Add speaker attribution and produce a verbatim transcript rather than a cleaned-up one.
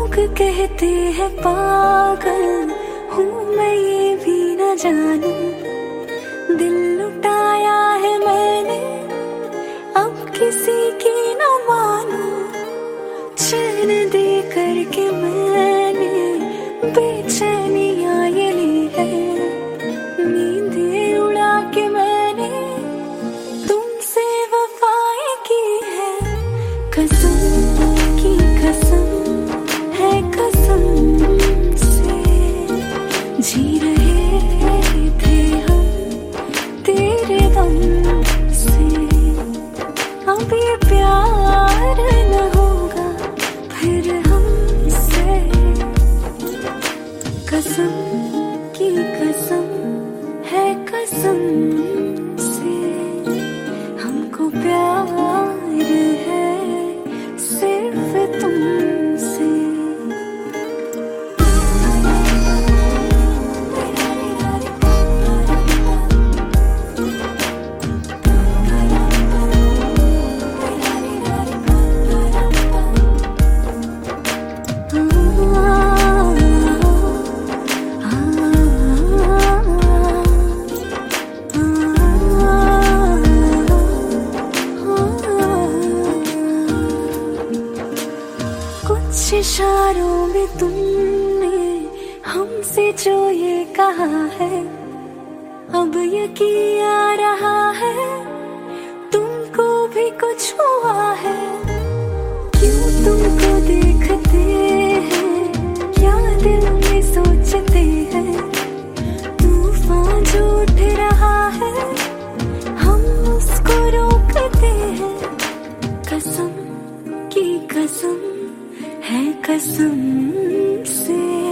Speaker 1: कहते हैं पागल हूँ मैं, ये भी न जानूं। दिल लुटाया है मैंने, अब किसी की न मानूं। चैन दे करके मैंने बेचैनियाँ ये ली है, नींदें उड़ा के मैंने तुमसे वफाएं की है। कसम की कसम है कसम से, जी रहे थे हम तेरे दम से। अब ये प्यार न होगा फिर हमसे। कसम की कसम है कसम से, हमको प्यार है सिर्फ तुमसे। कुछ इशारों में तुमने हमसे जो ये कहा है, अब यकीन आ रहा है तुमको भी कुछ हुआ है। क्यों तुमको देखते हैं, क्या दिल में सोचते हैं। तूफान जो उठ रहा है हम उसको रोकते हैं। कसम की कसम है कसम से।